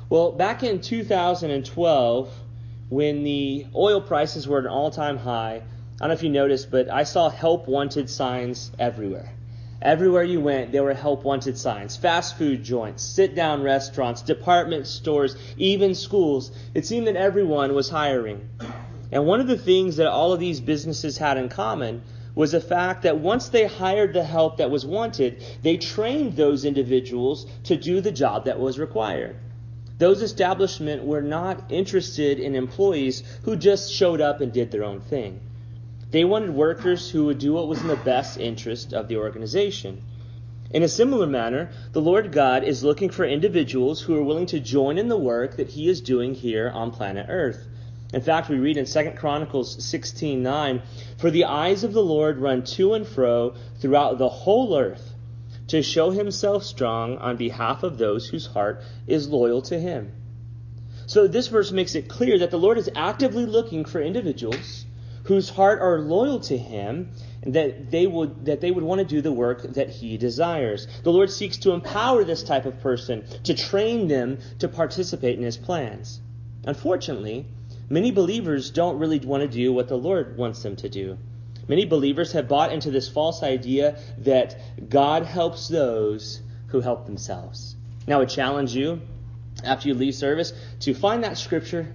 Well, back in 2012, when the oil prices were at an all-time high, I don't know if you noticed, but I saw help wanted signs everywhere. Everywhere you went, there were help wanted signs. Fast food joints, sit-down restaurants, department stores, even schools. It seemed that everyone was hiring. And one of the things that all of these businesses had in common was the fact that once they hired the help that was wanted, they trained those individuals to do the job that was required. Those establishments were not interested in employees who just showed up and did their own thing. They wanted workers who would do what was in the best interest of the organization. In a similar manner, the Lord God is looking for individuals who are willing to join in the work that He is doing here on planet Earth. In fact, we read in 2 Chronicles 16:9, "For the eyes of the Lord run to and fro throughout the whole earth, to show Himself strong on behalf of those whose heart is loyal to Him." So this verse makes it clear that the Lord is actively looking for individuals whose heart are loyal to Him, and that they would want to do the work that He desires. The Lord seeks to empower this type of person, to train them to participate in His plans. Unfortunately, many believers don't really want to do what the Lord wants them to do. Many believers have bought into this false idea that God helps those who help themselves. Now, I challenge you, after you leave service, to find that scripture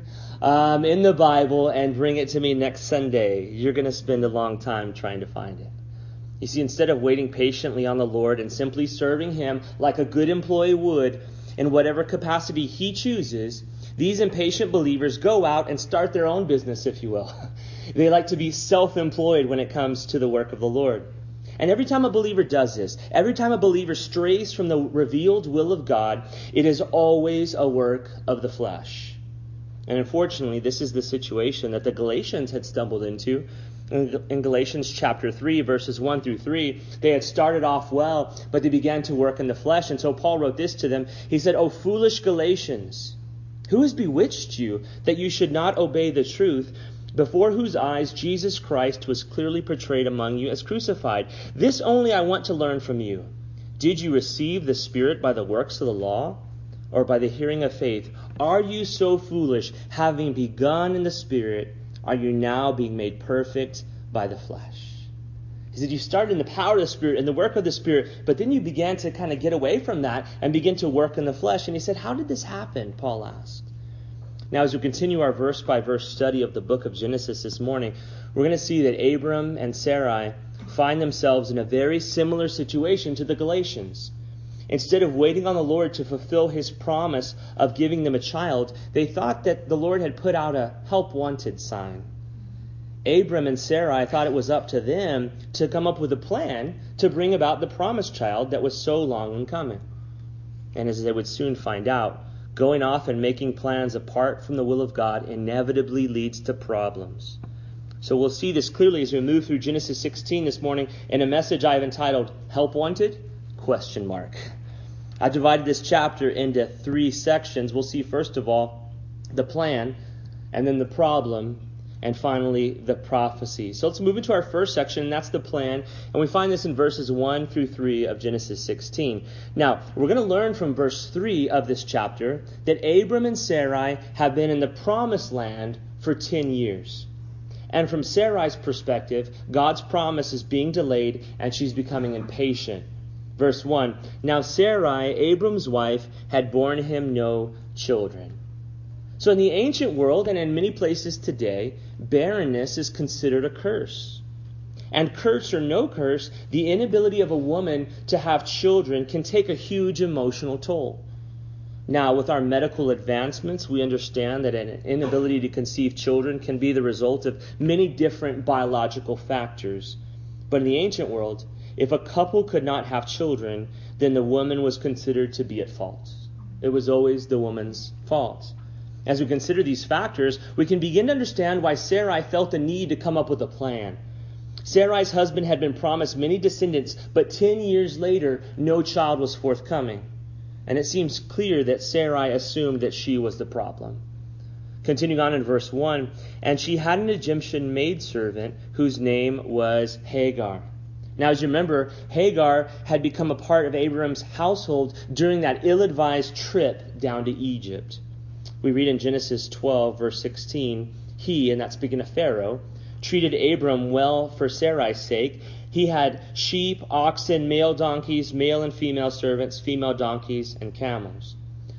in the Bible and bring it to me next Sunday. You're going to spend a long time trying to find it. You see, instead of waiting patiently on the Lord and simply serving Him like a good employee would in whatever capacity He chooses, these impatient believers go out and start their own business, if you will. They like to be self-employed when it comes to the work of the Lord. And every time a believer does this, every time a believer strays from the revealed will of God, it is always a work of the flesh. And unfortunately, this is the situation that the Galatians had stumbled into. In Galatians chapter 3, verses 1 through 3, they had started off well, but they began to work in the flesh. And so Paul wrote this to them. He said, "O foolish Galatians, who has bewitched you that you should not obey the truth, before whose eyes Jesus Christ was clearly portrayed among you as crucified? This only I want to learn from you. Did you receive the Spirit by the works of the law, or by the hearing of faith? Are you so foolish? Having begun in the Spirit, are you now being made perfect by the flesh?" He said, you started in the power of the Spirit and the work of the Spirit, but then you began to kind of get away from that and begin to work in the flesh. And he said, how did this happen? Paul asked. Now, as we continue our verse-by-verse study of the book of Genesis this morning, we're going to see that Abram and Sarai find themselves in a very similar situation to the Galatians. Instead of waiting on the Lord to fulfill His promise of giving them a child, they thought that the Lord had put out a help wanted sign. Abram and Sarai thought it was up to them to come up with a plan to bring about the promised child that was so long in coming. And as they would soon find out, going off and making plans apart from the will of God inevitably leads to problems. So we'll see this clearly as we move through Genesis 16 this morning in a message I have entitled, Help Wanted? ? I divided this chapter into 3 sections. We'll see first of all the plan, and then the problem, and finally the prophecy. So let's move into our first section, and that's the plan. And we find this in verses 1 through 3 of Genesis 16. Now, we're going to learn from verse 3 of this chapter that Abram and Sarai have been in the promised land for 10 years. And from Sarai's perspective, God's promise is being delayed, and she's becoming impatient. Verse 1, Now Sarai, Abram's wife, had borne him no children. So in the ancient world and in many places today, barrenness is considered a curse. And curse or no curse, the inability of a woman to have children can take a huge emotional toll. Now, with our medical advancements, we understand that an inability to conceive children can be the result of many different biological factors. But in the ancient world, if a couple could not have children, then the woman was considered to be at fault. It was always the woman's fault. As we consider these factors, we can begin to understand why Sarai felt the need to come up with a plan. Sarai's husband had been promised many descendants, but 10 years later, no child was forthcoming. And it seems clear that Sarai assumed that she was the problem. Continuing on in verse 1, And she had an Egyptian maidservant whose name was Hagar. Now, as you remember, Hagar had become a part of Abram's household during that ill-advised trip down to Egypt. We read in Genesis 12, verse 16, he, and that's speaking of Pharaoh, treated Abram well for Sarai's sake. He had sheep, oxen, male donkeys, male and female servants, female donkeys, and camels.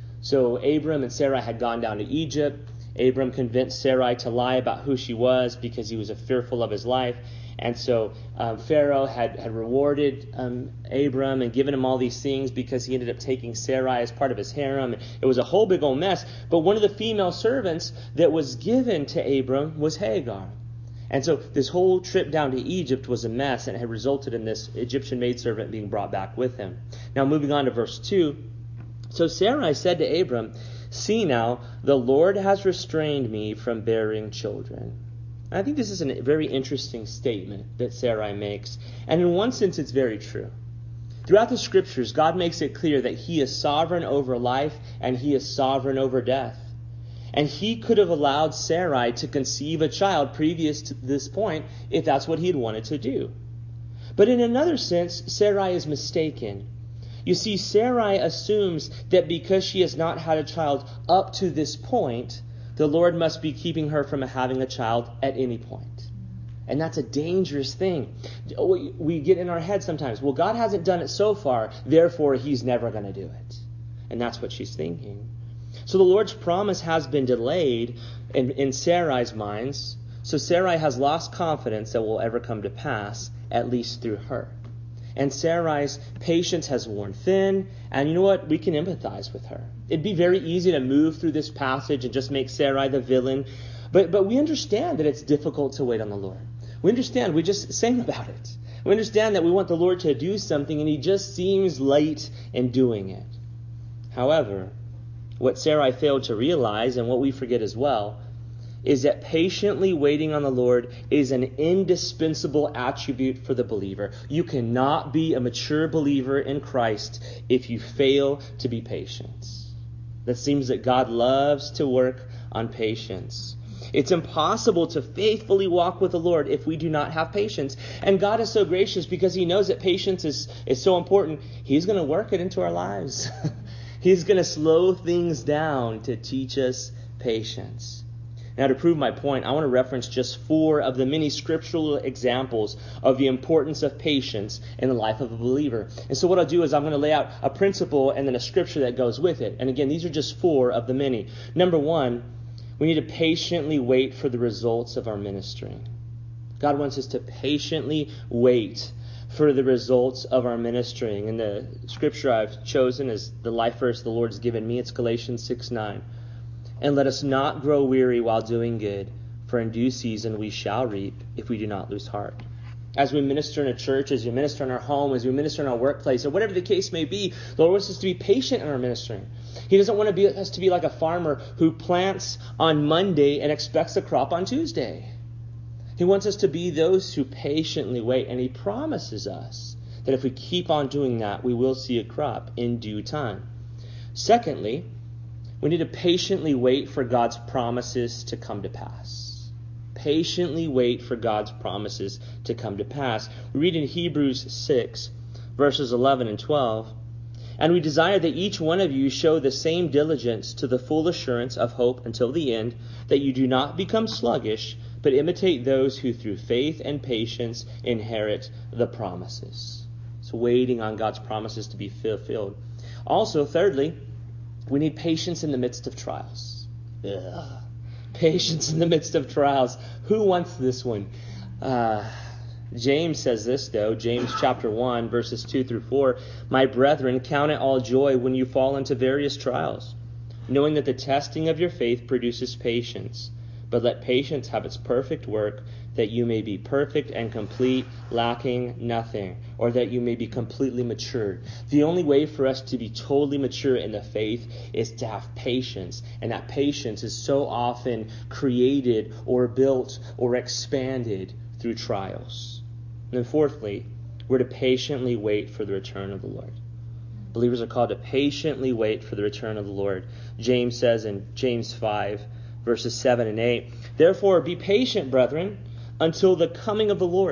So Abram and Sarai had gone down to Egypt. Abram convinced Sarai to lie about who she was because he was fearful of his life. And so Pharaoh had rewarded Abram and given him all these things because he ended up taking Sarai as part of his harem. It was a whole big old mess. But one of the female servants that was given to Abram was Hagar. And so this whole trip down to Egypt was a mess, and it had resulted in this Egyptian maidservant being brought back with him. Now moving on to verse 2. So Sarai said to Abram, "See now, the Lord has restrained me from bearing children." And I think this is a very interesting statement that Sarai makes. And in one sense, it's very true. Throughout the scriptures, God makes it clear that he is sovereign over life and he is sovereign over death. And he could have allowed Sarai to conceive a child previous to this point if that's what he had wanted to do. But in another sense, Sarai is mistaken. You see, Sarai assumes that because she has not had a child up to this point, the Lord must be keeping her from having a child at any point. And that's a dangerous thing. We get in our head sometimes, well, God hasn't done it so far, therefore he's never going to do it. And that's what she's thinking. So the Lord's promise has been delayed in Sarai's minds. So Sarai has lost confidence that will ever come to pass, at least through her. And Sarai's patience has worn thin. And you know what? We can empathize with her. It'd be very easy to move through this passage and just make Sarai the villain. But we understand that it's difficult to wait on the Lord. We understand. We just sang about it. We understand that we want the Lord to do something, and he just seems late in doing it. However, what Sarai failed to realize, and what we forget as well, is that patiently waiting on the Lord is an indispensable attribute for the believer. You cannot be a mature believer in Christ if you fail to be patient. That seems that God loves to work on patience. It's impossible to faithfully walk with the Lord if we do not have patience. And God is so gracious because he knows that patience is so important. He's going to work it into our lives. He's going to slow things down to teach us patience. Now, to prove my point, I want to reference just 4 of the many scriptural examples of the importance of patience in the life of a believer. And so what I'll do is I'm going to lay out a principle and then a scripture that goes with it. And again, these are just 4 of the many. Number 1, we need to patiently wait for the results of our ministering. God wants us to patiently wait for the results of our ministering. And the scripture I've chosen is the life verse the Lord's given me. It's Galatians 6:9. And let us not grow weary while doing good, for in due season we shall reap if we do not lose heart. As we minister in a church, as we minister in our home, as we minister in our workplace, or whatever the case may be, the Lord wants us to be patient in our ministering. He doesn't want us to be like a farmer who plants on Monday and expects a crop on Tuesday. He wants us to be those who patiently wait, and he promises us that if we keep on doing that, we will see a crop in due time. Secondly, we need to patiently wait for God's promises to come to pass. Patiently wait for God's promises to come to pass. We read in Hebrews 6, verses 11 and 12, "And we desire that each one of you show the same diligence to the full assurance of hope until the end, that you do not become sluggish, but imitate those who through faith and patience inherit the promises." So waiting on God's promises to be fulfilled. Also, thirdly, we need patience in the midst of trials. Patience in the midst of trials. Who wants this one? James says this, though. James chapter 1, verses 2 through 4. "My brethren, count it all joy when you fall into various trials, knowing that the testing of your faith produces patience. But let patience have its perfect work, that you may be perfect and complete, lacking nothing, or that you may be completely matured." The only way for us to be totally mature in the faith is to have patience. And that patience is so often created or built or expanded through trials. And then fourthly, we're to patiently wait for the return of the Lord. Believers are called to patiently wait for the return of the Lord. James says in James 5, verses 7 and 8, "Therefore be patient, brethren, until the coming of the Lord.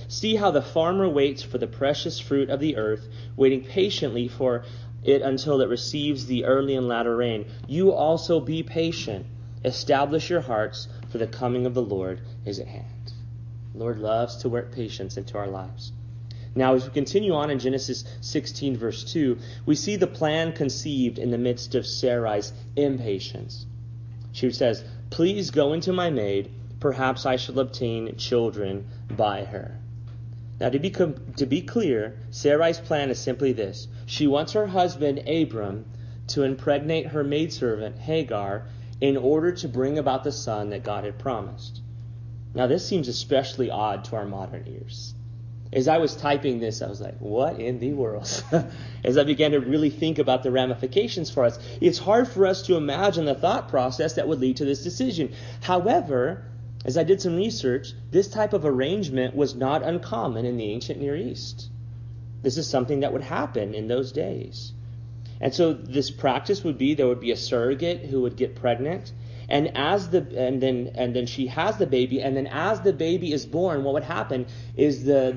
See how the farmer waits for the precious fruit of the earth, waiting patiently for it until it receives the early and latter rain. You also be patient. Establish your hearts, for the coming of the Lord is at hand. The Lord loves to work patience into our lives. Now, as we continue on in Genesis 16, verse 2, we see the plan conceived in the midst of Sarai's impatience. She says, "Please go into my maid. Perhaps I shall obtain children by her." Now, to be clear, Sarai's plan is simply this. She wants her husband, Abram, to impregnate her maidservant, Hagar, in order to bring about the son that God had promised. Now, this seems especially odd to our modern ears. As I was typing this, I was like, what in the world? As I began to really think about the ramifications for us, it's hard for us to imagine the thought process that would lead to this decision. However, as I did some research, this type of arrangement was not uncommon in the ancient Near East. This is something that would happen in those days. And so this practice would be, there would be a surrogate who would get pregnant, and then she has the baby, and then as the baby is born, what would happen is the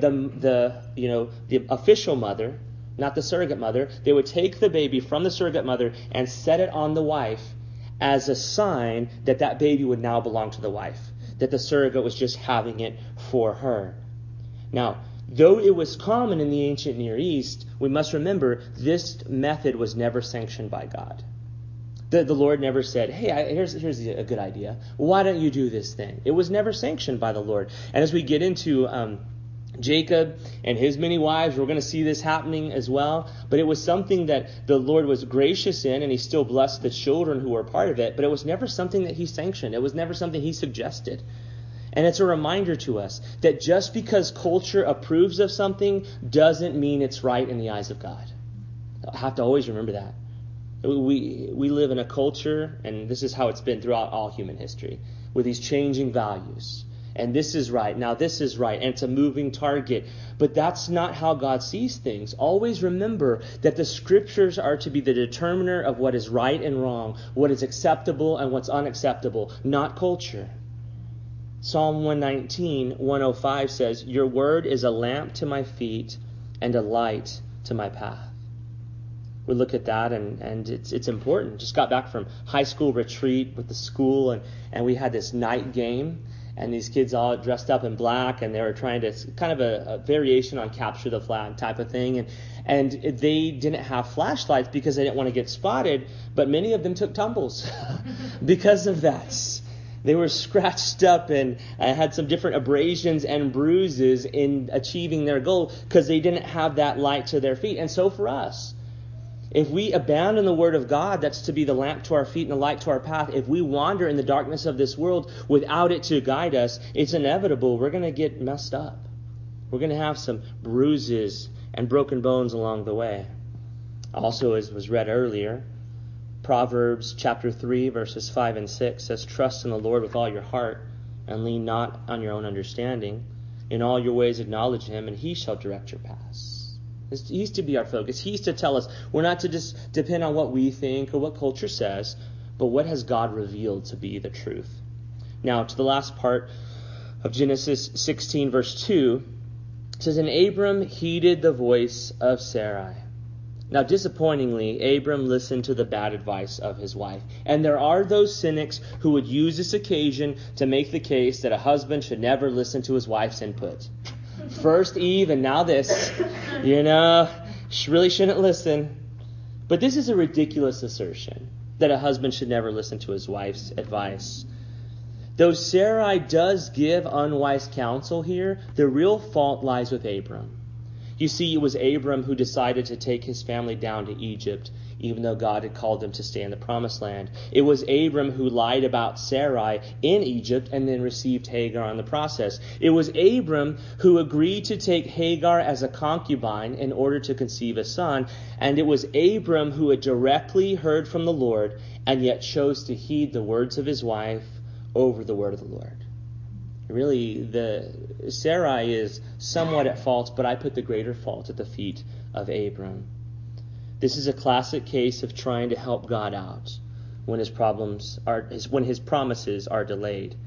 official mother, not the surrogate mother, they would take the baby from the surrogate mother and set it on the wife as a sign that that baby would now belong to the wife, that the surrogate was just having it for her. Now, though it was common in the ancient Near East, we must remember this method was never sanctioned by God. The Lord never said, hey, here's a good idea. Why don't you do this thing? It was never sanctioned by the Lord. And as we get into Jacob and his many wives, we're going to see this happening as well. But it was something that the Lord was gracious in, and he still blessed the children who were part of it. But it was never something that he sanctioned. It was never something he suggested. And it's a reminder to us that just because culture approves of something doesn't mean it's right in the eyes of God. I have to always remember that. We live in a culture, and this is how it's been throughout all human history, with these changing values. And this is right, now this is right, and it's a moving target. But that's not how God sees things. Always remember that the Scriptures are to be the determiner of what is right and wrong, what is acceptable and what's unacceptable, not culture. Psalm 119, 105 says, "Your word is a lamp to my feet and a light to my path." We look at that, and it's important. Just got back from high school retreat with the school, and we had this night game, and these kids all dressed up in black, and they were trying to, kind of a variation on capture the flag type of thing, and they didn't have flashlights because they didn't want to get spotted, but many of them took tumbles because of that. They were scratched up and had some different abrasions and bruises in achieving their goal because they didn't have that light to their feet. And so for us, if we abandon the Word of God, that's to be the lamp to our feet and the light to our path, if we wander in the darkness of this world without it to guide us, it's inevitable we're going to get messed up. We're going to have some bruises and broken bones along the way. Also, as was read earlier, Proverbs chapter 3, verses 5 and 6 says, "Trust in the Lord with all your heart, and lean not on your own understanding. In all your ways acknowledge him, and he shall direct your paths." He's to be our focus. He's to tell us we're not to just depend on what we think or what culture says, but what has God revealed to be the truth. Now, to the last part of Genesis 16, verse 2, it says, "And Abram heeded the voice of Sarai." Now, disappointingly, Abram listened to the bad advice of his wife. And there are those cynics who would use this occasion to make the case that a husband should never listen to his wife's input. First Eve and now this. Really shouldn't listen. But this is a ridiculous assertion, that a husband should never listen to his wife's advice. Though Sarai does give unwise counsel here, the real fault lies with Abram. You see, it was Abram who decided to take his family down to Egypt, even though God had called them to stay in the Promised Land. It was Abram who lied about Sarai in Egypt and then received Hagar in the process. It was Abram who agreed to take Hagar as a concubine in order to conceive a son. And it was Abram who had directly heard from the Lord and yet chose to heed the words of his wife over the word of the Lord. Really, Sarai is somewhat at fault, but I put the greater fault at the feet of Abram. This is a classic case of trying to help God out when his promises are delayed.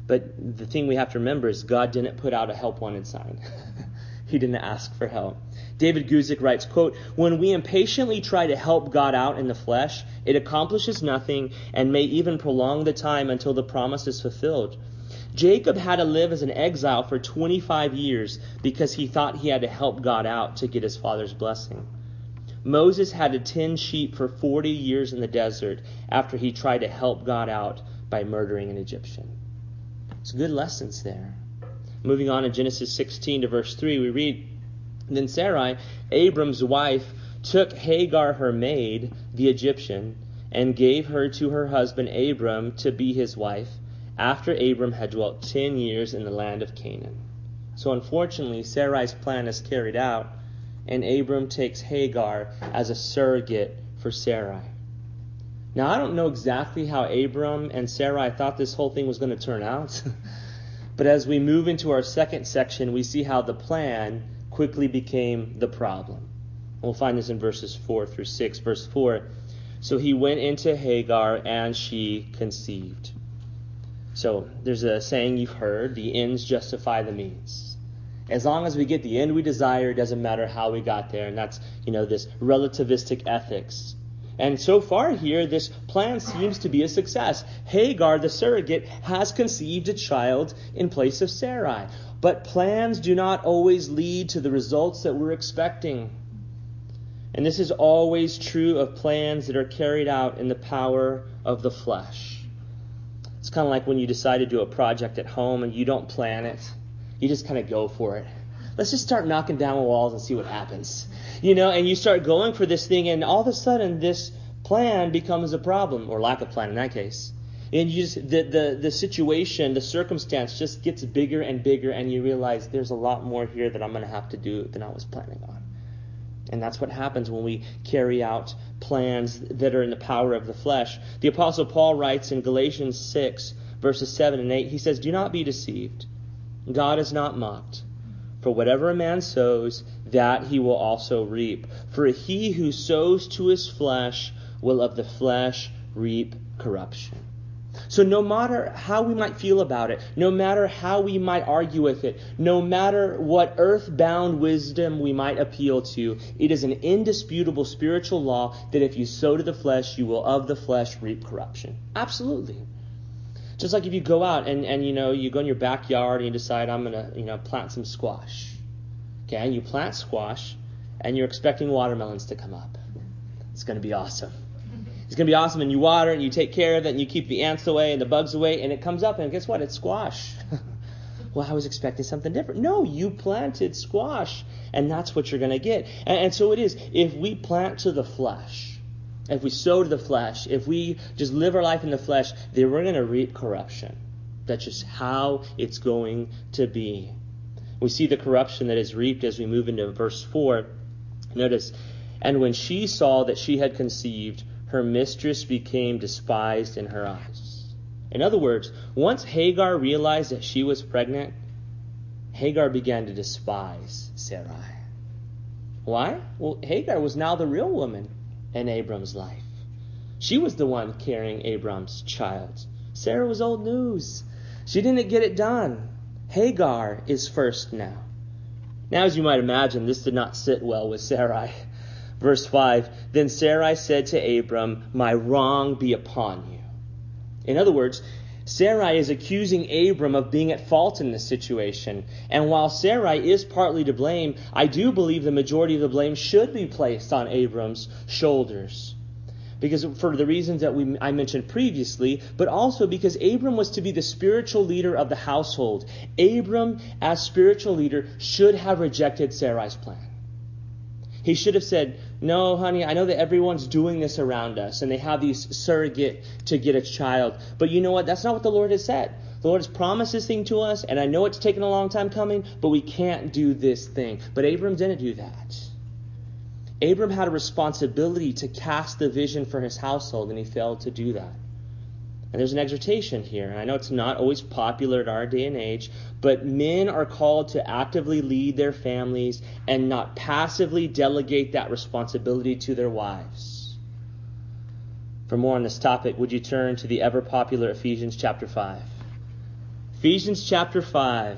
But the thing we have to remember is God didn't put out a help wanted sign. He didn't ask for help. David Guzik writes, quote, "When we impatiently try to help God out in the flesh, it accomplishes nothing and may even prolong the time until the promise is fulfilled. Jacob had to live as an exile for 25 years because he thought he had to help God out to get his father's blessing. Moses had to tend sheep for 40 years in the desert after he tried to help God out by murdering an Egyptian." It's good lessons there. Moving on in Genesis 16 to verse 3, we read, "Then Sarai, Abram's wife, took Hagar her maid, the Egyptian, and gave her to her husband Abram to be his wife, after Abram had dwelt 10 years in the land of Canaan." So unfortunately, Sarai's plan is carried out, and Abram takes Hagar as a surrogate for Sarai. Now, I don't know exactly how Abram and Sarai thought this whole thing was going to turn out. But as we move into our second section, we see how the plan quickly became the problem. We'll find this in verses 4 through 6. Verse 4, "So he went into Hagar, and she conceived." So there's a saying you've heard, the ends justify the means. As long as we get the end we desire, it doesn't matter how we got there. And that's, this relativistic ethics. And so far here, this plan seems to be a success. Hagar, the surrogate, has conceived a child in place of Sarai. But plans do not always lead to the results that we're expecting. And this is always true of plans that are carried out in the power of the flesh. It's kind of like when you decide to do a project at home and you don't plan it. You just kind of go for it. Let's just start knocking down walls and see what happens. And you start going for this thing, and all of a sudden this plan becomes a problem, or lack of plan in that case. And you just the situation, the circumstance just gets bigger and bigger, and you realize there's a lot more here that I'm going to have to do than I was planning on. And that's what happens when we carry out plans that are in the power of the flesh. The Apostle Paul writes in Galatians 6, verses 7 and 8, he says, "Do not be deceived. God is not mocked. For whatever a man sows, that he will also reap. For he who sows to his flesh will of the flesh reap corruption." So no matter how we might feel about it, no matter how we might argue with it, no matter what earthbound wisdom we might appeal to, it is an indisputable spiritual law that if you sow to the flesh, you will of the flesh reap corruption. Absolutely. Just like if you go out and you go in your backyard and you decide, I'm going to plant some squash. Okay, and you plant squash and you're expecting watermelons to come up. It's going to be awesome. It's going to be awesome, and you water it and you take care of it and you keep the ants away and the bugs away, and it comes up and guess what? It's squash. Well, I was expecting something different. No, you planted squash, and that's what you're going to get. And so it is. If we plant to the flesh, if we sow to the flesh, if we just live our life in the flesh, then we're going to reap corruption. That's just how it's going to be. We see the corruption that is reaped as we move into verse 4. Notice, "And when she saw that she had conceived, her mistress became despised in her eyes." In other words, once Hagar realized that she was pregnant, Hagar began to despise Sarai. Why? Well, Hagar was now the real woman in Abram's life. She was the one carrying Abram's child. Sarah was old news. She didn't get it done. Hagar is first now. Now, as you might imagine, this did not sit well with Sarai. Verse 5, "Then Sarai said to Abram, 'My wrong be upon you.'" In other words, Sarai is accusing Abram of being at fault in this situation. And while Sarai is partly to blame, I do believe the majority of the blame should be placed on Abram's shoulders. Because for the reasons that I mentioned previously, but also because Abram was to be the spiritual leader of the household. Abram, as spiritual leader, should have rejected Sarai's plan. He should have said, "No, honey, I know that everyone's doing this around us, and they have these surrogate to get a child. But you know what? That's not what the Lord has said. The Lord has promised this thing to us, and I know it's taken a long time coming, but we can't do this thing." But Abram didn't do that. Abram had a responsibility to cast the vision for his household, and he failed to do that. And there's an exhortation here, and I know it's not always popular in our day and age, but men are called to actively lead their families and not passively delegate that responsibility to their wives. For more on this topic, would you turn to the ever-popular Ephesians chapter 5? Ephesians chapter 5,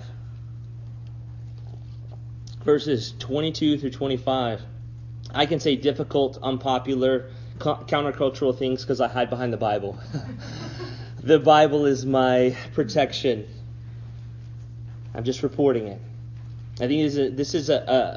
verses 22 through 25. I can say difficult, unpopular, countercultural things because I hide behind the Bible. The Bible is my protection. I'm just reporting it. I think this is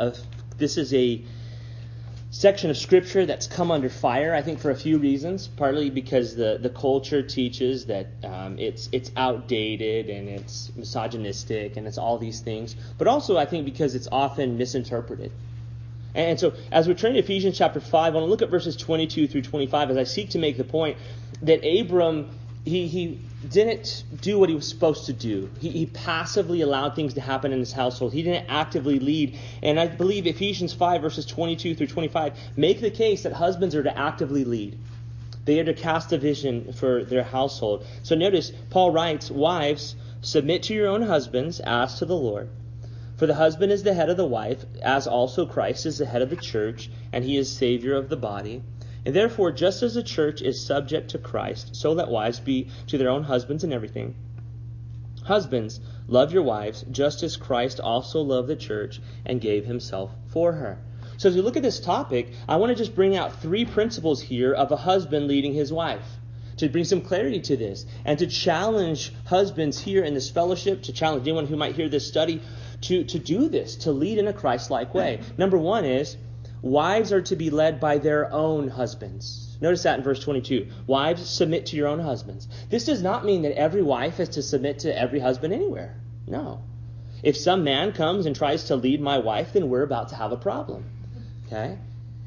a section of Scripture that's come under fire, I think, for a few reasons. Partly because the culture teaches that it's outdated and it's misogynistic and it's all these things. But also, I think, because it's often misinterpreted. And so, as we're turning to Ephesians chapter 5, I want to look at verses 22 through 25 as I seek to make the point that Abram, he didn't do what he was supposed to do. He passively allowed things to happen in his household. He didn't actively lead. And I believe Ephesians 5 verses 22 through 25 make the case that husbands are to actively lead. They are to cast a vision for their household. So notice, Paul writes, "Wives, submit to your own husbands as to the Lord. For the husband is the head of the wife, as also Christ is the head of the church, and he is Savior of the body. And therefore, just as the church is subject to Christ, so let wives be to their own husbands in everything. Husbands, love your wives, just as Christ also loved the church and gave himself for her." So as we look at this topic, I want to just bring out 3 principles here of a husband leading his wife, to bring some clarity to this, and to challenge husbands here in this fellowship, to challenge anyone who might hear this study, to do this, to lead in a Christ-like way. Number 1 is, wives are to be led by their own husbands. Notice that in verse 22. Wives, submit to your own husbands. This does not mean that every wife is to submit to every husband anywhere. No. If some man comes and tries to lead my wife, then we're about to have a problem. Okay?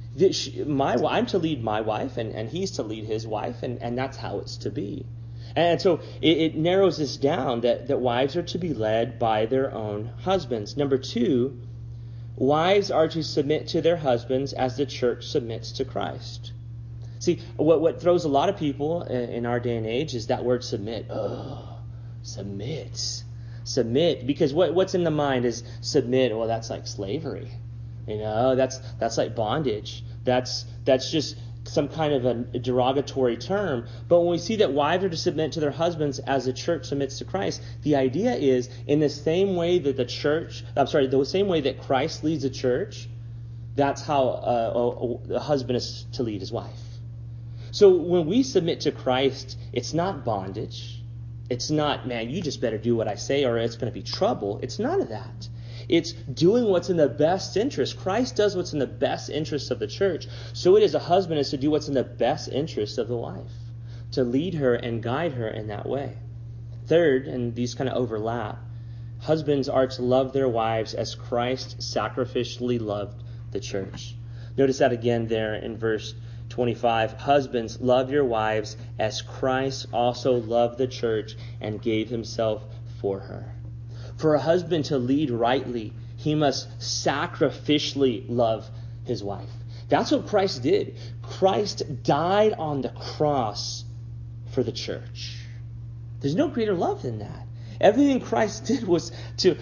I'm to lead my wife, and he's to lead his wife, and that's how it's to be. And so it narrows this down, that wives are to be led by their own husbands. Number 2, wives are to submit to their husbands as the church submits to Christ. See, what throws a lot of people in our day and age is that word submit. Oh, submit. Submit. Because what's in the mind is submit. Well, that's like slavery. That's like bondage. That's just some kind of a derogatory term. But when we see that wives are to submit to their husbands as the church submits to Christ, the idea is in the same way that the same way that Christ leads the church, that's how a husband is to lead his wife. So when we submit to Christ, it's not bondage. It's not, man, you just better do what I say or it's going to be trouble. It's none of that. It's doing what's in the best interest. Christ does what's in the best interest of the church. So it is a husband is to do what's in the best interest of the wife, to lead her and guide her in that way. Third, and these kind of overlap, husbands are to love their wives as Christ sacrificially loved the church. Notice that again there in verse 25. Husbands, love your wives as Christ also loved the church and gave himself for her. For a husband to lead rightly, he must sacrificially love his wife. That's what Christ did. Christ died on the cross for the church. There's no greater love than that. Everything Christ did was to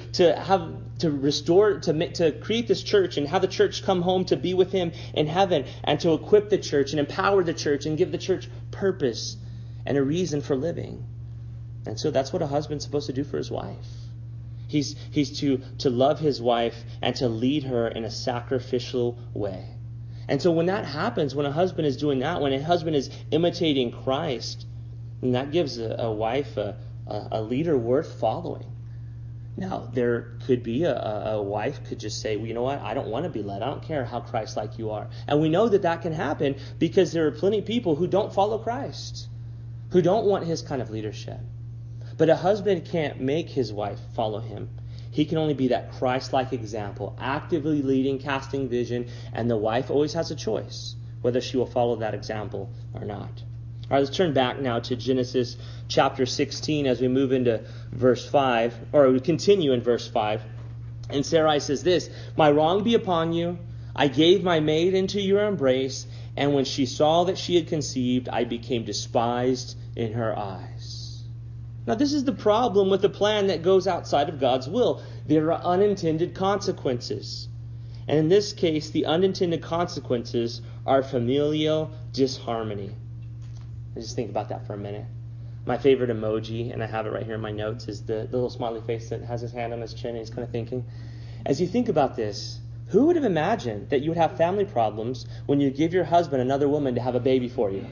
create this church and have the church come home to be with him in heaven, and to equip the church and empower the church and give the church purpose and a reason for living. And so that's what a husband's supposed to do for his wife. He's to love his wife and to lead her in a sacrificial way. And so when that happens, when a husband is doing that, when a husband is imitating Christ, then that gives a wife a leader worth following. Now, there could be a wife could just say, well, you know what, I don't want to be led. I don't care how Christ-like you are. And we know that can happen because there are plenty of people who don't follow Christ, who don't want his kind of leadership. But a husband can't make his wife follow him. He can only be that Christ-like example, actively leading, casting vision, and the wife always has a choice whether she will follow that example or not. All right, let's turn back now to Genesis chapter 16 as we move into verse 5, or we continue in verse 5. And Sarai says this, "My wrong be upon you. I gave my maid into your embrace, and when she saw that she had conceived, I became despised in her eyes." Now, this is the problem with the plan that goes outside of God's will. There are unintended consequences. And in this case, the unintended consequences are familial disharmony. Just think about that for a minute. My favorite emoji, and I have it right here in my notes, is the little smiley face that has his hand on his chin and he's kind of thinking. As you think about this, who would have imagined that you would have family problems when you give your husband another woman to have a baby for you?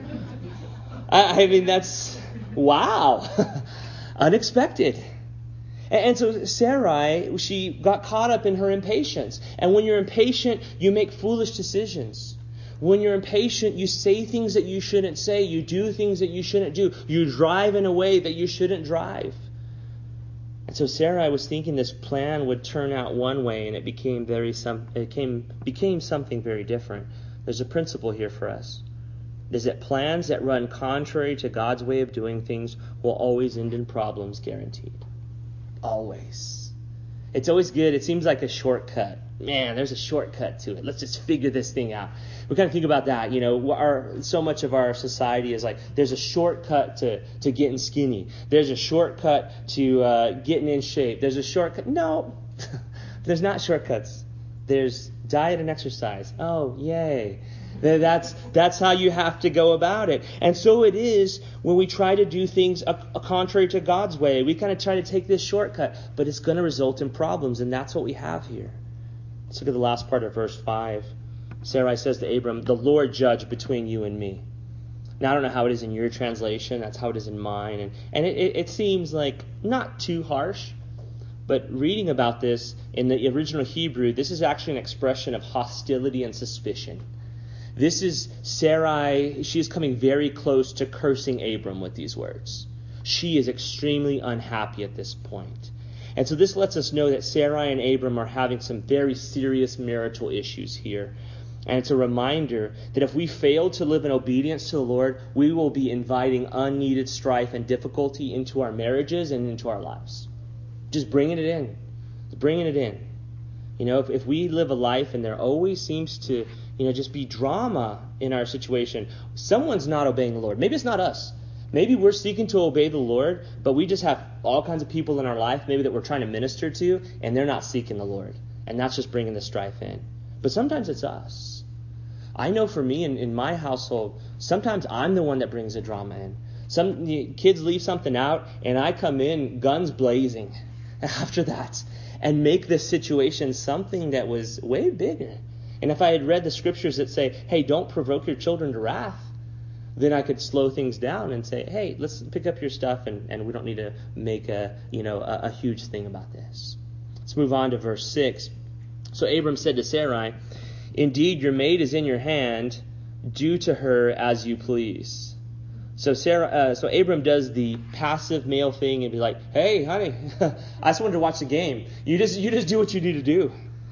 I mean, that's, wow, unexpected. And so Sarai, she got caught up in her impatience. And when you're impatient, you make foolish decisions. When you're impatient, you say things that you shouldn't say. You do things that you shouldn't do. You drive in a way that you shouldn't drive. And so Sarai was thinking this plan would turn out one way, and it became something very different. There's a principle here for us. Is that plans that run contrary to God's way of doing things will always end in problems, guaranteed. Always. It's always good. It seems like a shortcut. Man, there's a shortcut to it. Let's just figure this thing out. We kind of think about that. So much of our society is like, there's a shortcut to getting skinny. There's a shortcut to getting in shape. There's a shortcut. No, there's not shortcuts. There's diet and exercise. Oh, yay. That's how you have to go about it. And so it is when we try to do things contrary to God's way. We kind of try to take this shortcut, but it's going to result in problems, and that's what we have here. Let's look at the last part of verse 5. Sarai says to Abram, "The Lord judge between you and me." Now, I don't know how it is in your translation. That's how it is in mine. And it seems like not too harsh. But reading about this in the original Hebrew, this is actually an expression of hostility and suspicion. This is Sarai. She is coming very close to cursing Abram with these words. She is extremely unhappy at this point. And so this lets us know that Sarai and Abram are having some very serious marital issues here. And it's a reminder that if we fail to live in obedience to the Lord, we will be inviting unneeded strife and difficulty into our marriages and into our lives. Just bringing it in. Bringing it in. If we live a life and there always seems to, just be drama in our situation, someone's not obeying the Lord. Maybe it's not us. Maybe we're seeking to obey the Lord, but we just have all kinds of people in our life maybe that we're trying to minister to, and they're not seeking the Lord. And that's just bringing the strife in. But sometimes it's us. I know for me in my household, sometimes I'm the one that brings the drama in. Some kids leave something out, and I come in guns blazing after that and make this situation something that was way bigger. And if I had read the scriptures that say, hey, don't provoke your children to wrath, then I could slow things down and say, hey, let's pick up your stuff and we don't need to make a huge thing about this. Let's move on to verse 6. So Abram said to Sarai, "Indeed, your maid is in your hand. Do to her as you please." So Abram does the passive male thing and be like, "Hey, honey, I just wanted to watch the game. You just do what you need to do."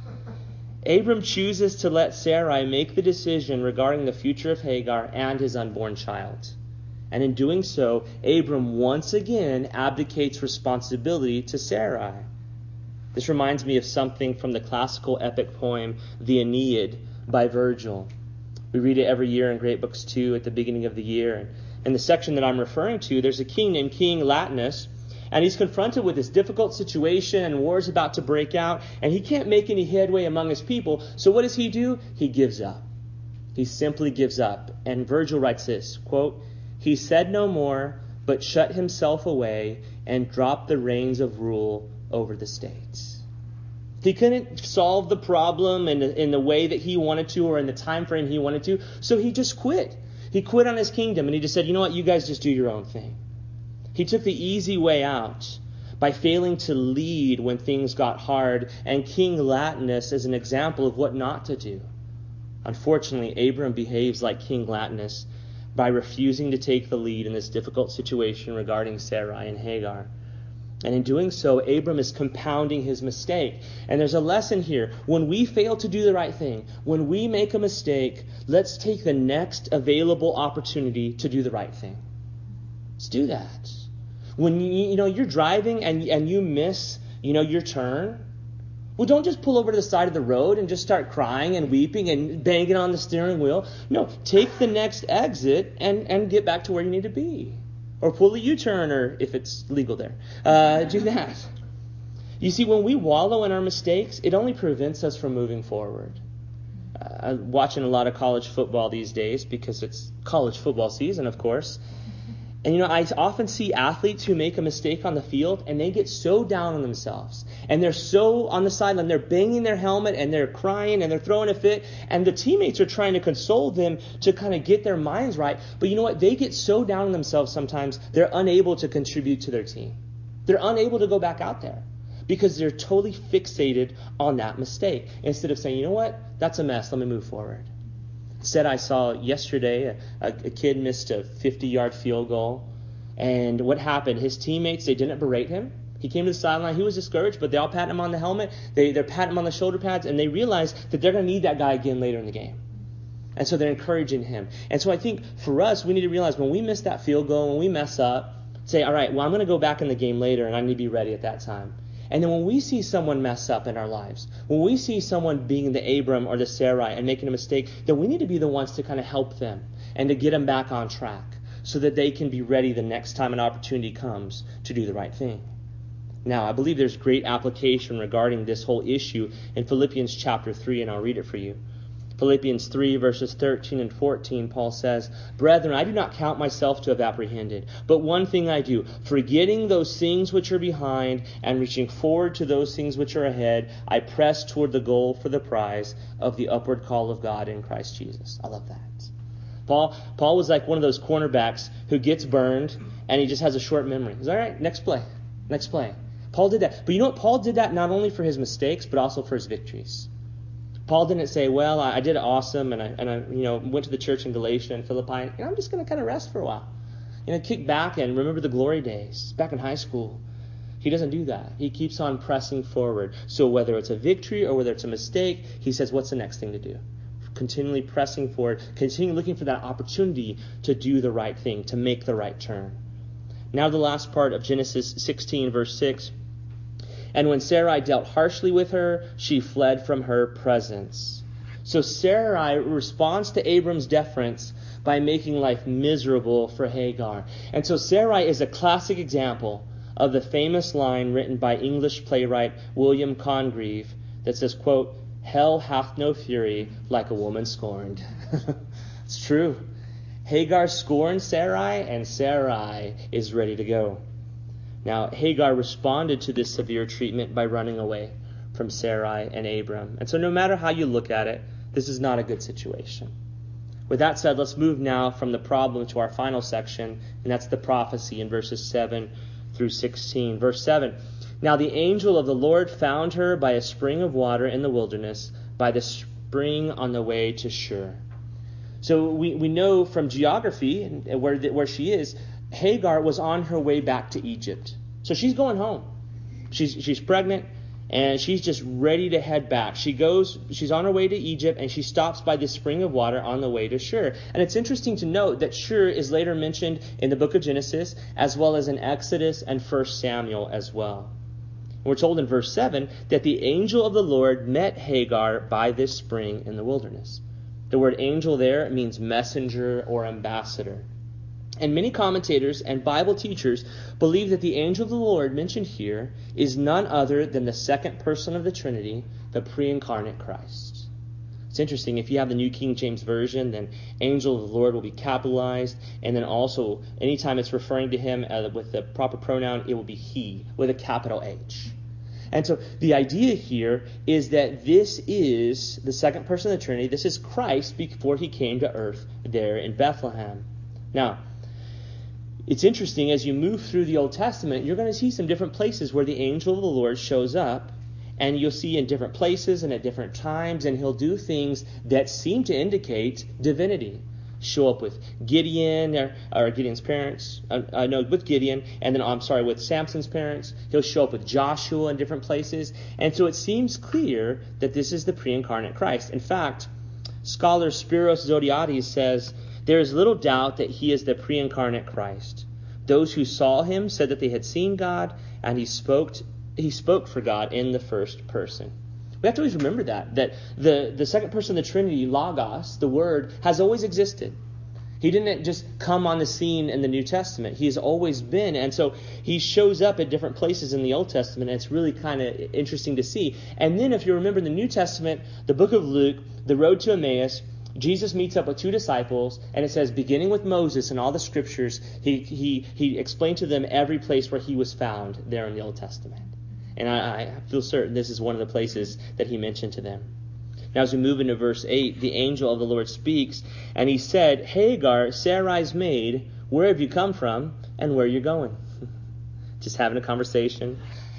Abram chooses to let Sarai make the decision regarding the future of Hagar and his unborn child. And in doing so, Abram once again abdicates responsibility to Sarai. This reminds me of something from the classical epic poem, The Aeneid by Virgil. We read it every year in Great Books 2 at the beginning of the year. In the section that I'm referring to, there's a king named King Latinus, and he's confronted with this difficult situation, and war's about to break out, and he can't make any headway among his people. So what does he do? He gives up. He simply gives up. And Virgil writes this, quote, "He said no more, but shut himself away and dropped the reins of rule over the states." He couldn't solve the problem in the way that he wanted to or in the time frame he wanted to, so he just quit. He quit on his kingdom, and he just said, you know what, you guys just do your own thing. He took the easy way out by failing to lead when things got hard, and King Latinus is an example of what not to do. Unfortunately, Abram behaves like King Latinus by refusing to take the lead in this difficult situation regarding Sarai and Hagar. And in doing so, Abram is compounding his mistake. And there's a lesson here. When we fail to do the right thing, when we make a mistake, let's take the next available opportunity to do the right thing. Let's do that. When you're driving and you miss your turn, well, don't just pull over to the side of the road and just start crying and weeping and banging on the steering wheel. No, take the next exit and get back to where you need to be. Or pull a U-turn, or if it's legal there, do that. You see, when we wallow in our mistakes, it only prevents us from moving forward. I'm watching a lot of college football these days because it's college football season, of course. And I often see athletes who make a mistake on the field and they get so down on themselves. And they're so on the sideline, they're banging their helmet and they're crying and they're throwing a fit. And the teammates are trying to console them to kind of get their minds right. But you know what? They get so down on themselves sometimes, they're unable to contribute to their team. They're unable to go back out there because they're totally fixated on that mistake. Instead of saying, you know what? That's a mess. Let me move forward. Instead, I saw yesterday a kid missed a 50-yard field goal. And what happened? His teammates, they didn't berate him. He came to the sideline. He was discouraged, but they all patted him on the helmet. They're patting him on the shoulder pads, and they realize that they're going to need that guy again later in the game. And so they're encouraging him. And so I think for us, we need to realize when we miss that field goal, when we mess up, say, all right, well, I'm going to go back in the game later, and I need to be ready at that time. And then when we see someone mess up in our lives, when we see someone being the Abram or the Sarai and making a mistake, then we need to be the ones to kind of help them and to get them back on track so that they can be ready the next time an opportunity comes to do the right thing. Now, I believe there's great application regarding this whole issue in Philippians chapter 3, and I'll read it for you. Philippians 3, verses 13 and 14, Paul says, "Brethren, I do not count myself to have apprehended, but one thing I do, forgetting those things which are behind and reaching forward to those things which are ahead, I press toward the goal for the prize of the upward call of God in Christ Jesus." I love that. Paul was like one of those cornerbacks who gets burned and he just has a short memory. He's all right, next play. Paul did that. But you know what? Paul did that not only for his mistakes, but also for his victories. Paul didn't say, well, I did awesome, and I went to the church in Galatia and Philippi, and I'm just going to kind of rest for a while. Kick back and remember the glory days back in high school. He doesn't do that. He keeps on pressing forward. So whether it's a victory or whether it's a mistake, he says, what's the next thing to do? Continually pressing forward, continually looking for that opportunity to do the right thing, to make the right turn. Now the last part of Genesis 16, verse 6. "And when Sarai dealt harshly with her, she fled from her presence." So Sarai responds to Abram's deference by making life miserable for Hagar. And so Sarai is a classic example of the famous line written by English playwright William Congreve that says, quote, "Hell hath no fury like a woman scorned." It's true. Hagar scorned Sarai, and Sarai is ready to go. Now, Hagar responded to this severe treatment by running away from Sarai and Abram. And so no matter how you look at it, this is not a good situation. With that said, let's move now from the problem to our final section, and that's the prophecy in verses 7 through 16. Verse 7, "Now the angel of the Lord found her by a spring of water in the wilderness, by the spring on the way to Shur." So we know from geography where she is, Hagar was on her way back to Egypt. So she's going home. She's pregnant, and she's just ready to head back. She's on her way to Egypt, and she stops by this spring of water on the way to Shur. And it's interesting to note that Shur is later mentioned in the book of Genesis, as well as in Exodus and 1 Samuel as well. And we're told in verse 7 that the angel of the Lord met Hagar by this spring in the wilderness. The word angel there means messenger or ambassador. And many commentators and Bible teachers believe that the angel of the Lord mentioned here is none other than the second person of the Trinity, the pre-incarnate Christ. It's interesting, if you have the New King James Version, then angel of the Lord will be capitalized, and then also anytime it's referring to him with the proper pronoun, it will be he with a capital H. And so the idea here is that this is the second person of the Trinity. This is Christ before he came to earth there in Bethlehem. Now, it's interesting, as you move through the Old Testament, you're going to see some different places where the angel of the Lord shows up, and you'll see in different places and at different times, and he'll do things that seem to indicate divinity. Show up with Gideon or Gideon's parents. With Gideon, and then with Samson's parents. He'll show up with Joshua in different places, and so it seems clear that this is the pre-incarnate Christ. In fact, scholar Spiros Zodhiates says, "There is little doubt that he is the pre-incarnate Christ. Those who saw him said that they had seen God, and he spoke for God in the first person." We have to always remember that the second person of the Trinity, Logos, the Word, has always existed. He didn't just come on the scene in the New Testament. He has always been. And so he shows up at different places in the Old Testament, and it's really kind of interesting to see. And then if you remember in the New Testament, the book of Luke, the road to Emmaus, Jesus meets up with two disciples, and it says, beginning with Moses and all the scriptures, he explained to them every place where he was found there in the Old Testament. And I feel certain this is one of the places that he mentioned to them. Now as we move into verse 8, the angel of the Lord speaks, and he said, Hagar, Sarai's maid, where have you come from, and where are you going? Just having a conversation.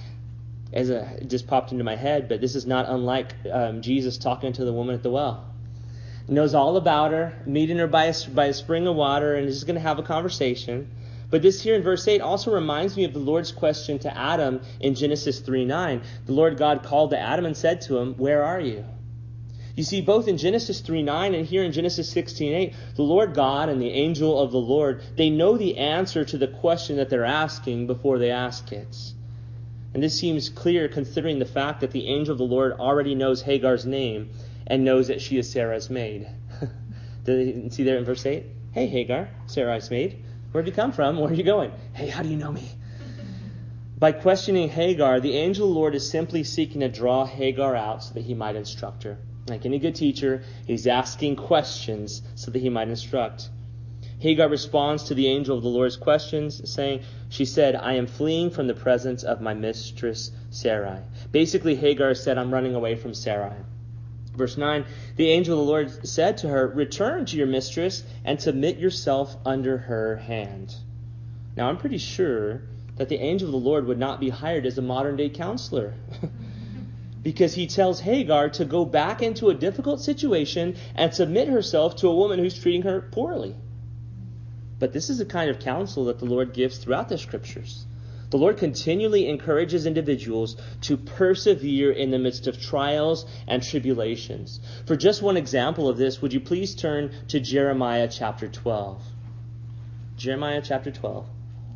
It just popped into my head, but this is not unlike Jesus talking to the woman at the well. He knows all about her, meeting her by a spring of water, and is just going to have a conversation. But this here in verse 8 also reminds me of the Lord's question to Adam in Genesis 3:9. The Lord God called to Adam and said to him, where are you? You see, both in Genesis 3:9 and here in Genesis 16:8, the Lord God and the angel of the Lord, they know the answer to the question that they're asking before they ask it. And this seems clear considering the fact that the angel of the Lord already knows Hagar's name and knows that she is Sarah's maid. Did you see there in verse 8? Hey, Hagar, Sarai's maid. Where have you come from? Where are you going? Hey, how do you know me? By questioning Hagar, the angel of the Lord is simply seeking to draw Hagar out so that he might instruct her. Like any good teacher, he's asking questions so that he might instruct. Hagar responds to the angel of the Lord's questions, saying, she said, I am fleeing from the presence of my mistress Sarai. Basically, Hagar said, I'm running away from Sarai. Verse 9, the angel of the Lord said to her, return to your mistress and submit yourself under her hand. Now, I'm pretty sure that the angel of the Lord would not be hired as a modern-day counselor. Because he tells Hagar to go back into a difficult situation and submit herself to a woman who's treating her poorly. But this is the kind of counsel that the Lord gives throughout the Scriptures. The Lord continually encourages individuals to persevere in the midst of trials and tribulations. For just one example of this, would you please turn to Jeremiah chapter 12. Jeremiah chapter 12.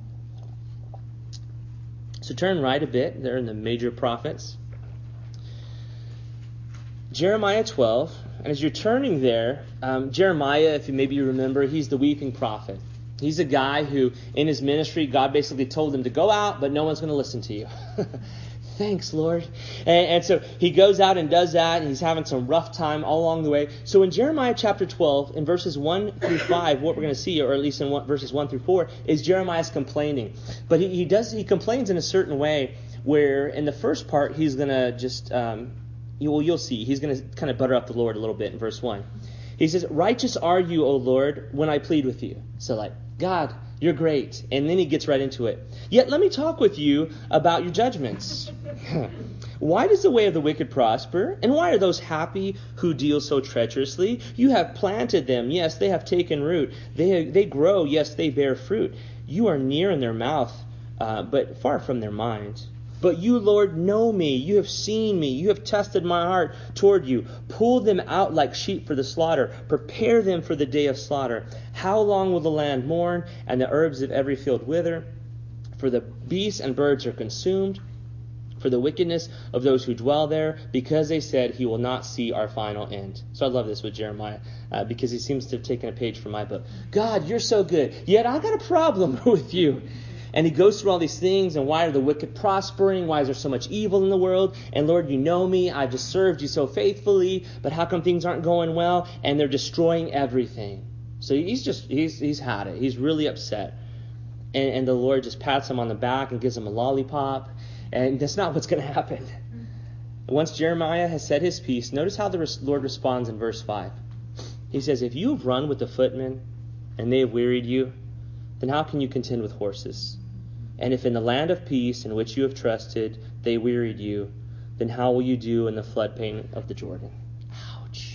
So turn right a bit. They're in the major prophets. Jeremiah 12. And as you're turning there, Jeremiah, if you remember, he's the weeping prophet. He's a guy who, in his ministry, God basically told him to go out, but no one's going to listen to you. Thanks, Lord. And so he goes out and does that, and he's having some rough time all along the way. So in Jeremiah chapter 12, in verses 1 through 5, what we're going to see, or at least in verses 1 through 4, is Jeremiah's complaining. But he complains in a certain way where in the first part, he's going to just, you'll see, he's going to kind of butter up the Lord a little bit in verse 1. He says, righteous are you, O Lord, when I plead with you. So like, God, you're great. And then he gets right into it. Yet let me talk with you about your judgments. Why does the way of the wicked prosper? And why are those happy who deal so treacherously? You have planted them. Yes, they have taken root. They grow. Yes, they bear fruit. You are near in their mouth, but far from their mind. But you, Lord, know me. You have seen me. You have tested my heart toward you. Pull them out like sheep for the slaughter. Prepare them for the day of slaughter. How long will the land mourn and the herbs of every field wither? For the beasts and birds are consumed. For the wickedness of those who dwell there, because they said he will not see our final end. So I love this with Jeremiah, because he seems to have taken a page from my book. God, you're so good. Yet I got a problem with you. And he goes through all these things, and why are the wicked prospering? Why is there so much evil in the world? And Lord, you know me. I've just served you so faithfully, but how come things aren't going well? And they're destroying everything. So he's had it. He's really upset. And the Lord just pats him on the back and gives him a lollipop. And that's not what's going to happen. Once Jeremiah has said his piece, notice how the Lord responds in verse 5. He says, if you have run with the footmen, and they have wearied you, then how can you contend with horses? And if in the land of peace in which you have trusted, they wearied you, then how will you do in the floodplain of the Jordan? Ouch.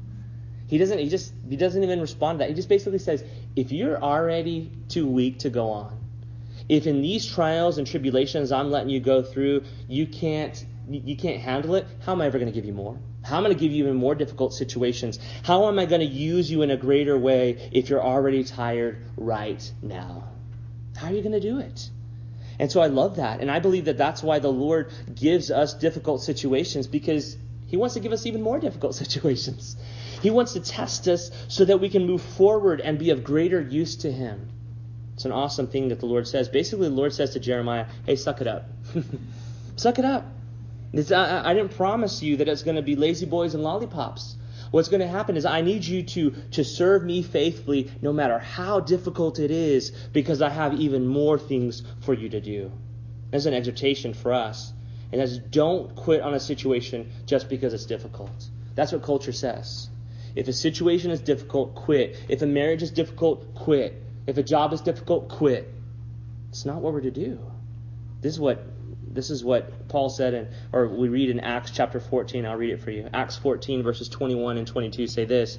He doesn't even respond to that. He just basically says, if you're already too weak to go on, if in these trials and tribulations I'm letting you go through, you can't handle it, how am I ever going to give you more? How am I going to give you even more difficult situations? How am I going to use you in a greater way if you're already tired right now? How are you going to do it? And so I love that. And I believe that that's why the Lord gives us difficult situations, because he wants to give us even more difficult situations. He wants to test us so that we can move forward and be of greater use to him. It's an awesome thing that the Lord says. Basically, the Lord says to Jeremiah, hey, suck it up. Suck it up. I didn't promise you that it's going to be lazy boys and lollipops. What's going to happen is I need you to serve me faithfully no matter how difficult it is, because I have even more things for you to do. That's an exhortation for us. And that's, don't quit on a situation just because it's difficult. That's what culture says. If a situation is difficult, quit. If a marriage is difficult, quit. If a job is difficult, quit. It's not what we're to do. This is what Paul said, or we read in Acts chapter 14. I'll read it for you. Acts 14 verses 21 and 22 say this.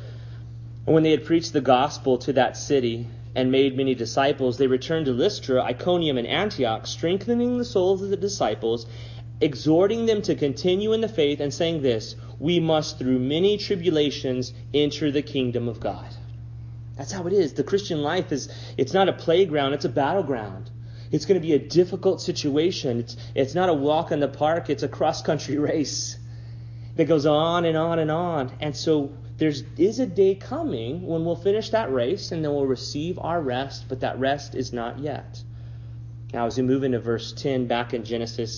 And when they had preached the gospel to that city and made many disciples, they returned to Lystra, Iconium, and Antioch, strengthening the souls of the disciples, exhorting them to continue in the faith, and saying this, we must through many tribulations enter the kingdom of God. That's how it is. The Christian life it's not a playground, it's a battleground. It's going to be a difficult situation. It's not a walk in the park, it's a cross-country race that goes on and on and on. And so there is a day coming when we'll finish that race and then we'll receive our rest, but that rest is not yet. Now, as we move into verse 10 back in Genesis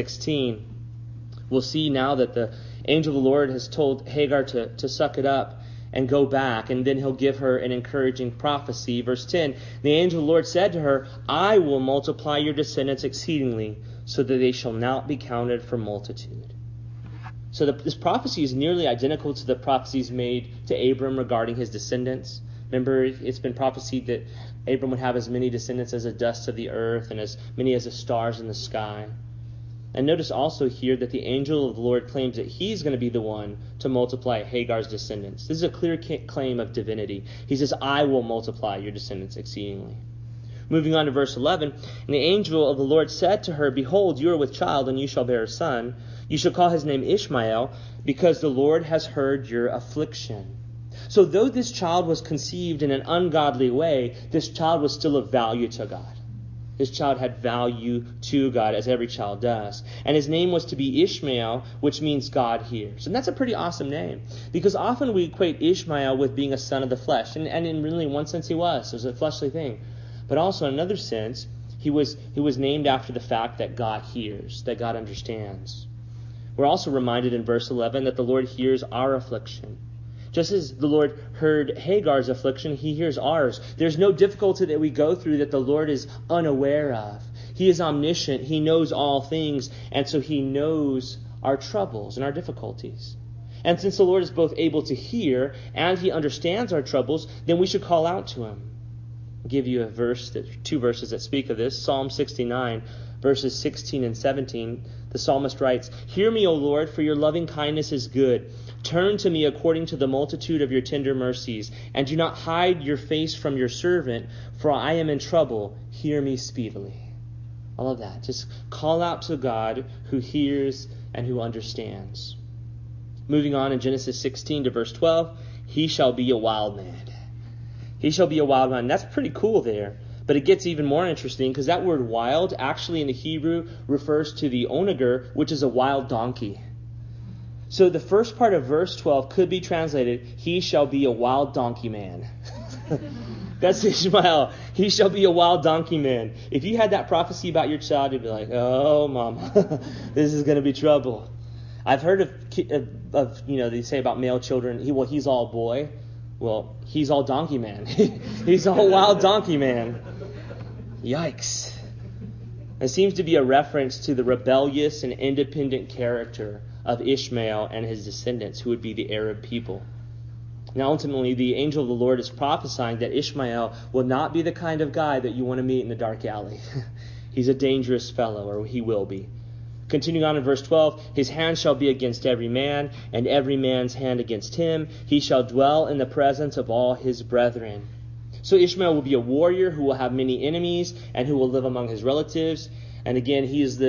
16, we'll see now that the angel of the Lord has told Hagar to suck it up and go back, and then he'll give her an encouraging prophecy. Verse 10, the angel of the Lord said to her, I will multiply your descendants exceedingly, so that they shall not be counted for multitude. So this prophecy is nearly identical to the prophecies made to Abram regarding his descendants. Remember, it's been prophesied that Abram would have as many descendants as the dust of the earth and as many as the stars in the sky. And notice also here that the angel of the Lord claims that he's going to be the one to multiply Hagar's descendants. This is a clear claim of divinity. He says, I will multiply your descendants exceedingly. Moving on to verse 11, and the angel of the Lord said to her, behold, you are with child, and you shall bear a son. You shall call his name Ishmael, because the Lord has heard your affliction. So though this child was conceived in an ungodly way, this child was still of value to God. This child had value to God, as every child does. And his name was to be Ishmael, which means God hears. And that's a pretty awesome name, because often we equate Ishmael with being a son of the flesh. And in really one sense he was. It was a fleshly thing. But also in another sense, he was named after the fact that God hears, that God understands. We're also reminded in verse 11 that the Lord hears our affliction. Just as the Lord heard Hagar's affliction, he hears ours. There's no difficulty that we go through that the Lord is unaware of. He is omniscient. He knows all things. And so he knows our troubles and our difficulties. And since the Lord is both able to hear and he understands our troubles, then we should call out to him. I'll give you two verses that speak of this. Psalm 69, verses 16 and 17. The psalmist writes, hear me, O Lord, for your loving kindness is good. Turn to me according to the multitude of your tender mercies, and do not hide your face from your servant, for I am in trouble. Hear me speedily. I love that. Just call out to God who hears and who understands. Moving on in Genesis 16 to verse 12, he shall be a wild man. He shall be a wild man. That's pretty cool there. But it gets even more interesting because that word wild actually in the Hebrew refers to the onager, which is a wild donkey. So the first part of verse 12 could be translated, he shall be a wild donkey man. That's Ishmael. He shall be a wild donkey man. If you had that prophecy about your child, you'd be like, oh, mama, this is going to be trouble. I've heard of they say about male children, he's all boy. Well, he's all donkey man. He's all wild donkey man. Yikes. It seems to be a reference to the rebellious and independent character of Ishmael and his descendants, who would be the Arab people. Now, ultimately, the angel of the Lord is prophesying that Ishmael will not be the kind of guy that you want to meet in the dark alley. He's a dangerous fellow, or he will be. Continuing on in verse 12, his hand shall be against every man, and every man's hand against him. He shall dwell in the presence of all his brethren. So Ishmael will be a warrior who will have many enemies and who will live among his relatives. And again, he is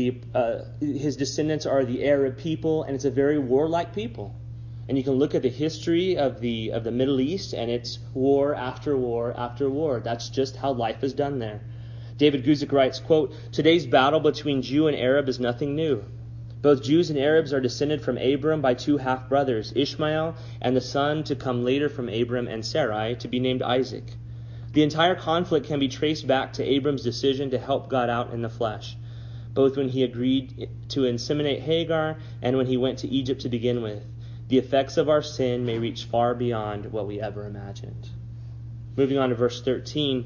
his descendants are the Arab people, and it's a very warlike people. And you can look at the history of the Middle East, and it's war after war after war. That's just how life is done there. David Guzik writes, quote, today's battle between Jew and Arab is nothing new. Both Jews and Arabs are descended from Abram by two half-brothers, Ishmael and the son to come later from Abram and Sarai, to be named Isaac. The entire conflict can be traced back to Abram's decision to help God out in the flesh, both when he agreed to inseminate Hagar and when he went to Egypt to begin with. the effects of our sin may reach far beyond what we ever imagined. Moving on to verse 13.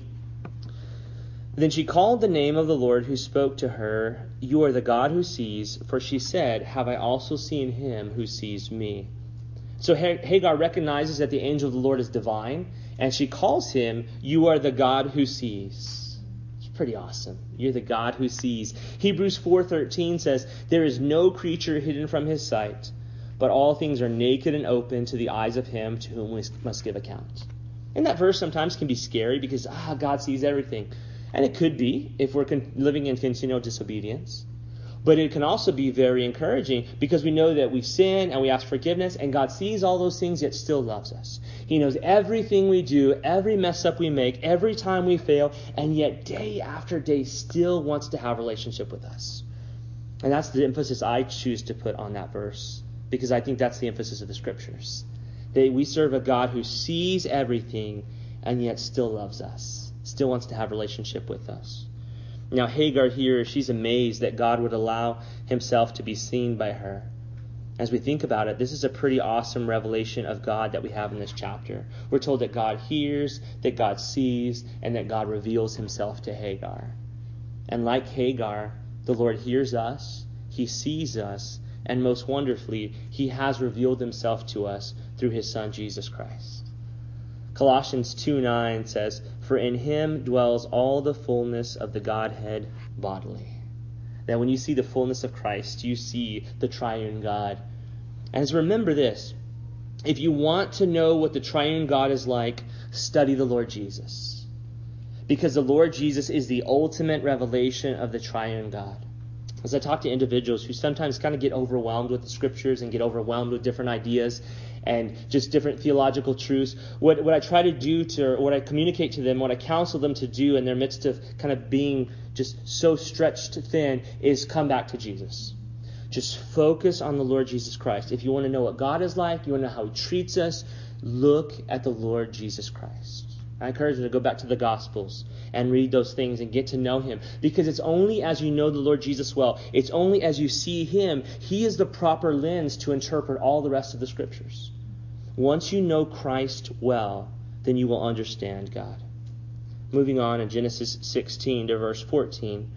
Then she called the name of the Lord who spoke to her, "You are the God who sees," for she said, "Have I also seen him who sees me?" So Hagar recognizes that the angel of the Lord is divine, and she calls him, "You are the God who sees." It's pretty awesome. You're the God who sees. Hebrews 4:13 says, "There is no creature hidden from his sight, but all things are naked and open to the eyes of him to whom we must give account." And that verse sometimes can be scary because God sees everything. And it could be if we're living in continual disobedience. But it can also be very encouraging because we know that we sin and we ask forgiveness, and God sees all those things yet still loves us. He knows everything we do, every mess up we make, every time we fail, and yet day after day still wants to have a relationship with us. And that's the emphasis I choose to put on that verse, because I think that's the emphasis of the Scriptures. That we serve a God who sees everything and yet still loves us, still wants to have a relationship with us. Now Hagar here, she's amazed that God would allow himself to be seen by her. As we think about it, this is a pretty awesome revelation of God that we have in this chapter. We're told that God hears, that God sees, and that God reveals himself to Hagar. And like Hagar, the Lord hears us, he sees us, and most wonderfully, he has revealed himself to us through his Son, Jesus Christ. Colossians 2:9 says, "For in him dwells all the fullness of the Godhead bodily." That when you see the fullness of Christ, you see the triune God. And remember this, if you want to know what the triune God is like, study the Lord Jesus. Because the Lord Jesus is the ultimate revelation of the triune God. As I talk to individuals who sometimes kind of get overwhelmed with the Scriptures and get overwhelmed with different ideas and just different theological truths, what I try to do or what I communicate to them, what I counsel them to do in their midst of kind of being just so stretched thin is come back to Jesus. Just focus on the Lord Jesus Christ. If you want to know what God is like, you want to know how he treats us, look at the Lord Jesus Christ. I encourage you to go back to the Gospels and read those things and get to know him. Because it's only as you know the Lord Jesus well, it's only as you see him, he is the proper lens to interpret all the rest of the Scriptures. Once you know Christ well, then you will understand God. Moving on in Genesis 16 to verse 14,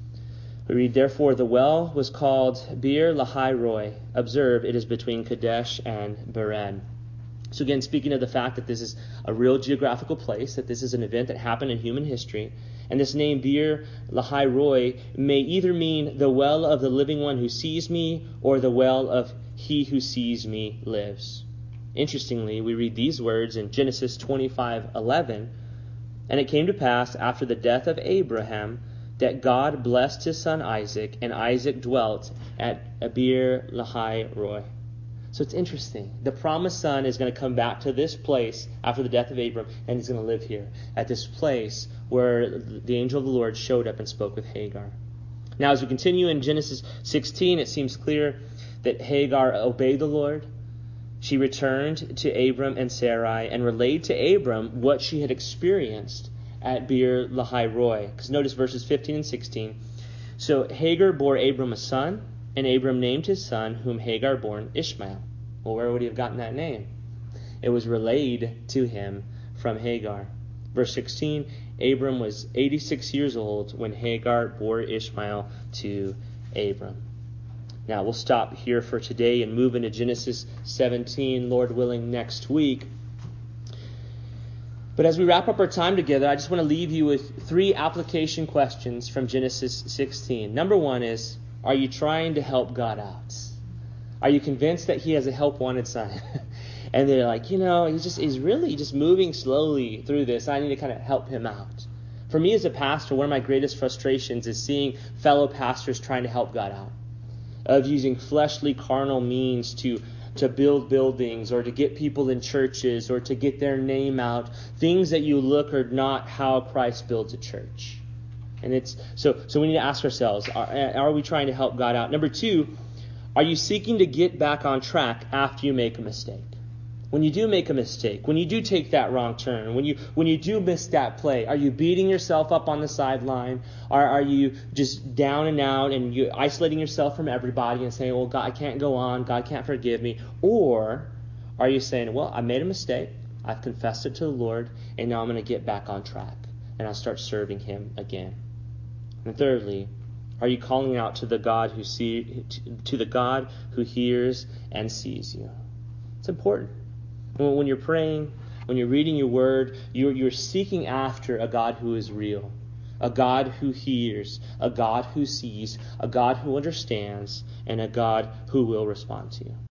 we read, "Therefore the well was called Beer Lahai Roi. Observe, it is between Kadesh and Bered." So again, speaking of the fact that this is a real geographical place, that this is an event that happened in human history, and this name Beer Lahai Roi may either mean the well of the living one who sees me, or the well of he who sees me lives. Interestingly, we read these words in Genesis 25:11, "And it came to pass after the death of Abraham that God blessed his son Isaac, and Isaac dwelt at Beer Lahai Roi." So it's interesting. The promised son is going to come back to this place after the death of Abram, and he's going to live here at this place where the angel of the Lord showed up and spoke with Hagar. Now, as we continue in Genesis 16, it seems clear that Hagar obeyed the Lord. She returned to Abram and Sarai and relayed to Abram what she had experienced at Beer Lahai Roi. Because notice verses 15 and 16. "So Hagar bore Abram a son, and Abram named his son, whom Hagar bore, Ishmael." Well, where would he have gotten that name? It was relayed to him from Hagar. Verse 16, Abram was 86 years old when Hagar bore Ishmael to Abram. Now, we'll stop here for today and move into Genesis 17, Lord willing, next week. But as we wrap up our time together, I just want to leave you with 3 application questions from Genesis 16. Number 1 is, are you trying to help God out? Are you convinced that he has a help-wanted son? And they're like, he's really just moving slowly through this. I need to kind of help him out. For me as a pastor, one of my greatest frustrations is seeing fellow pastors trying to help God out, of using fleshly, carnal means to build buildings or to get people in churches or to get their name out, things that you look are not how Christ builds a church. And it's so we need to ask ourselves, are we trying to help God out? Number 2, are you seeking to get back on track after you make a mistake? When you do make a mistake, when you do take that wrong turn, when you do miss that play, are you beating yourself up on the sideline? Are you just down and out and you isolating yourself from everybody and saying, well, God, I can't go on, God can't forgive me? Or are you saying, well, I made a mistake, I've confessed it to the Lord, and now I'm going to get back on track and I'll start serving Him again? And thirdly, are you calling out to the God who hears and sees you? It's important. When you're praying, when you're reading your word, you're seeking after a God who is real, a God who hears, a God who sees, a God who understands, and a God who will respond to you.